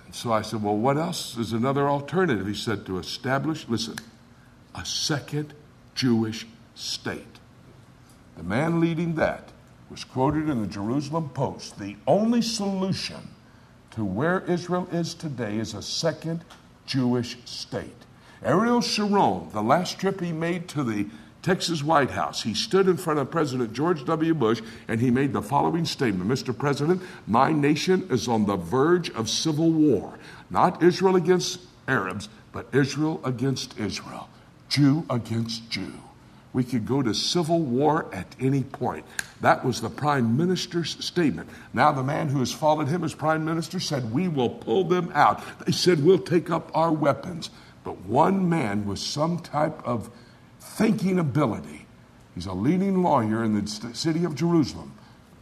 So I said, well, what else is another alternative? He said, to establish, listen, a second Jewish state. The man leading that was quoted in the Jerusalem Post. The only solution to where Israel is today is a second Jewish state. Ariel Sharon, the last trip he made to the Texas White House, he stood in front of President George W. Bush and he made the following statement: Mr. President, my nation is on the verge of civil war. Not Israel against Arabs, but Israel against Israel. Jew against Jew. We could go to civil war at any point. That was the prime minister's statement. Now the man who has followed him as prime minister said, we will pull them out. They said, we'll take up our weapons. But one man with some type of thinking ability, he's a leading lawyer in the city of Jerusalem.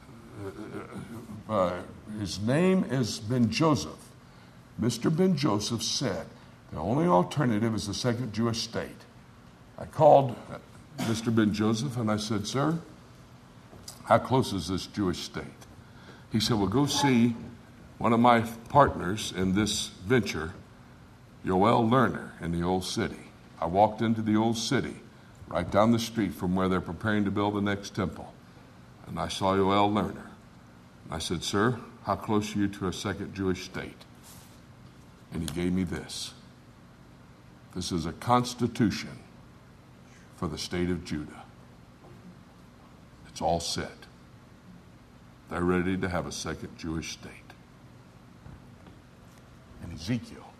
His name is Ben Joseph. Mr. Ben Joseph said, the only alternative is the second Jewish state. I called Mr. Ben Joseph and I said, sir, how close is this Jewish state? He said, well, go see one of my partners in this venture, Yoel Lerner, in the old city. I walked into the old city, right down the street from where they're preparing to build the next temple. And I saw Yoel Lerner. I said, sir, how close are you to a second Jewish state? And he gave me this. This is a constitution for the state of Judah. It's all set. They're ready to have a second Jewish state. And Ezekiel,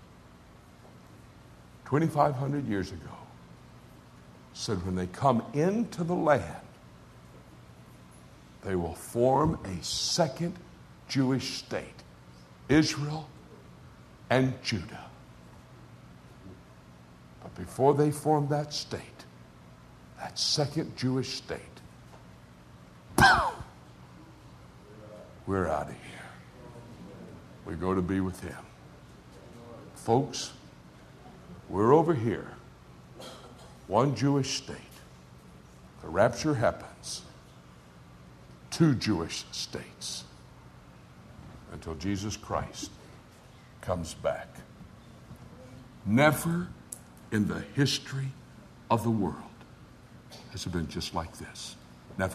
2,500 years ago, said when they come into the land, they will form a second Jewish state, Israel and Judah. But before they form that state, that second Jewish state, we're out of here. We go to be with him. Folks, we're over here. One Jewish state. The rapture happens. Two Jewish states. Until Jesus Christ comes back. Never in the history of the world has it been just like this. Never.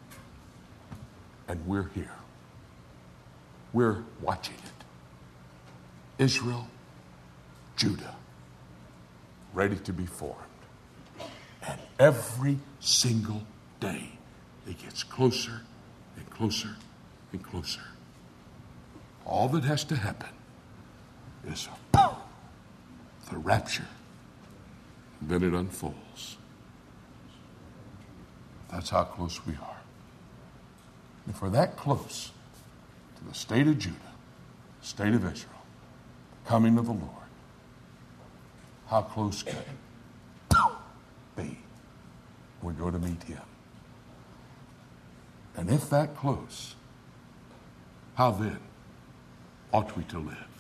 And we're here. We're watching it. Israel, Judah, ready to be formed. And every single day, it gets closer and closer and closer. All that has to happen is the rapture. And then it unfolds. That's how close we are. If we're that close to the state of Judah, state of Israel, coming of the Lord, how close can it be? We go to meet him. And if that close, how then ought we to live?